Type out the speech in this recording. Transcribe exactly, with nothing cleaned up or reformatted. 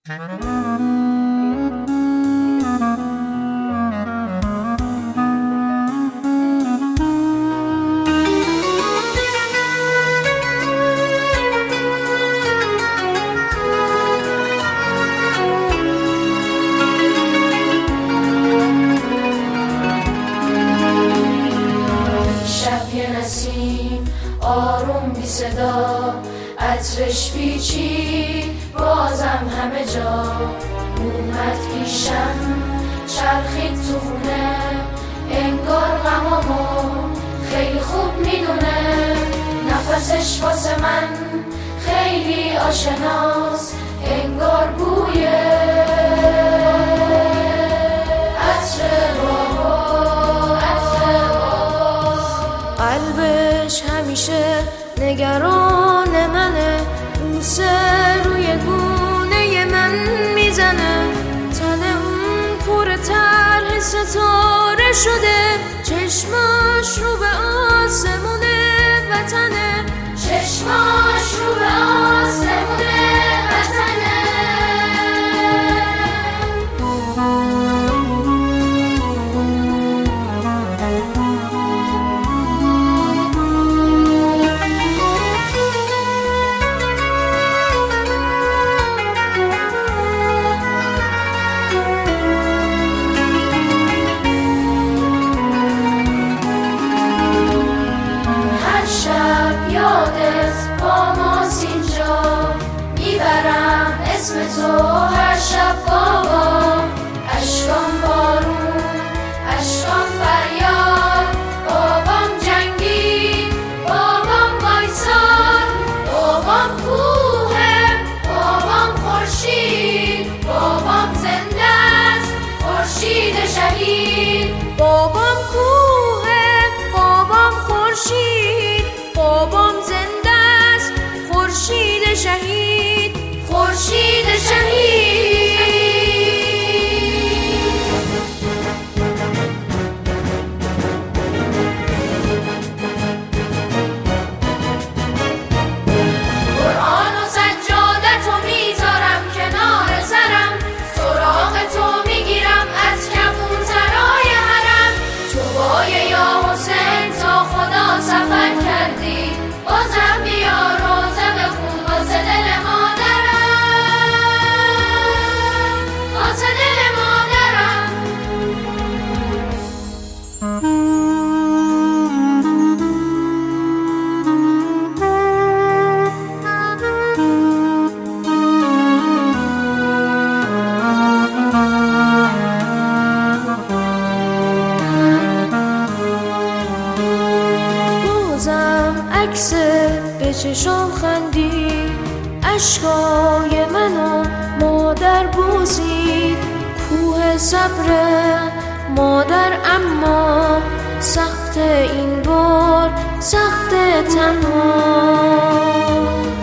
آروم بی صدا عطرش پیچید بازم همه جا، اومد پیشم چرخید تو خونه، انگار غمامو خیلی خوب میدونه، نفسش واسه من خیلی آشناست، انگار بوی عطر بابا، عطر بابا. قلبش همیشه نگران منه، بوسه روی گونه من میزنه، تن اون پر طرح ستاره شده، چشماش رو به آسمون وطنه، چشماش رو به آسمون وطنه. یادت با ماست اینجا، میبرم اسم تو هر شب بابا، اشکام بارون، اشکام فریاد، بابام جنگید، بابام وایساد، بابام کوهه، بابام خورشید، بابام زنده است، خورشید شهید، بابام کوهه، بابام خورشید، بابام زنده است، خورشید شهید، خورشید شهید. قرآن و سجادت رو میذارم کنار سرم، سراغ تو میگیرم از کبوترای حرم، تو بای یا حسین تا خدا سفر کردی، بازم بیا روزه بخون واسه دل مادرم، واسه دل مادرم. بازم عکس به چشام خندی، اشکای منو مادر بوسید، کوه صبر مادر اما سخت این بار، سخت تنها.